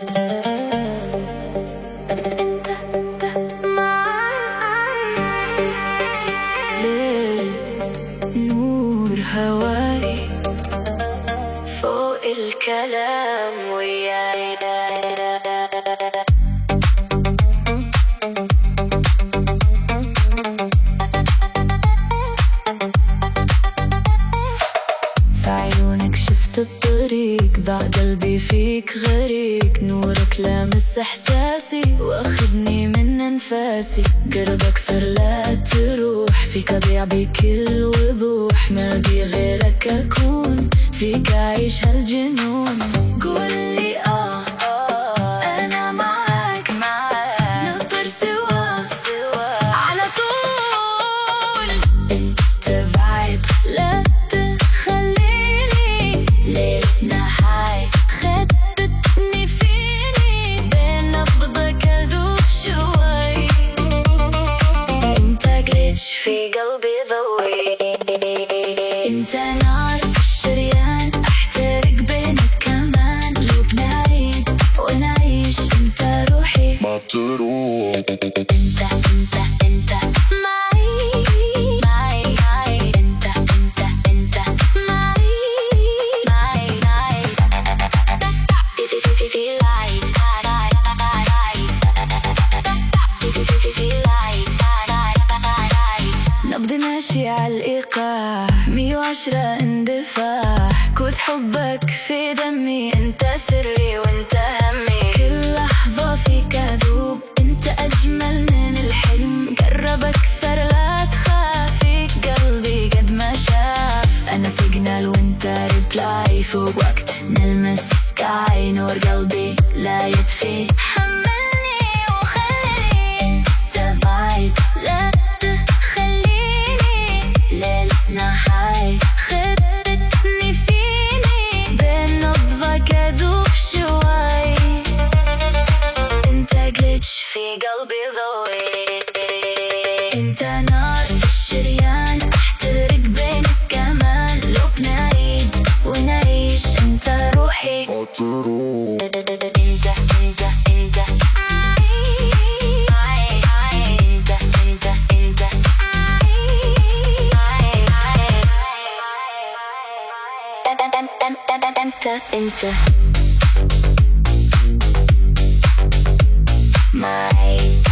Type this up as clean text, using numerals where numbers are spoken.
ليل نور هواي فوق الكلام وياي في عيونك شفت الطريق، ضاع قلبي فيك غريق، نورك لامس احساسي واخدني من انفاسي، قرب اكثر لا تروح، فيك ابيع بكل وضوح، ما بي غيرك اكون، فيك اعيش هالجنون. قولي انا معاك نطير سوا على طول، انت فايب لا تخليني ليلنا هاي، خدتني فيني بين نبضك اذوب شوي، انت جليتش في قلبي ضوي، انت نار في الشريان احترق بينك كمان، لو بنعيد ونعيش انت روحي ما تروح، انت معي انت معي في لايت نبضي ماشي عالإيقاع 110 اندفاع، كود حبك في دمي، انت سري وانت همي، كل لحظة فيك أذوب، انت أجمل من الحلم، قرب أكثر لا تخاف، فيك قلبي قد ما شاف، أنا سيجنال وانت ريبلاي، فوق وقت نلمس سكاي، نور قلبي لا يطفي، حملني وخليني، انت فايب لا تخليني ليلنا هاي، خدتني فيني بين نبضك اذوب شوي، انت جليتش في قلبي ضوي، انت نار في الشريان احترق بينك كمان، لو بنعيد ونعيش انت روحي ما تروح، انت انت معي.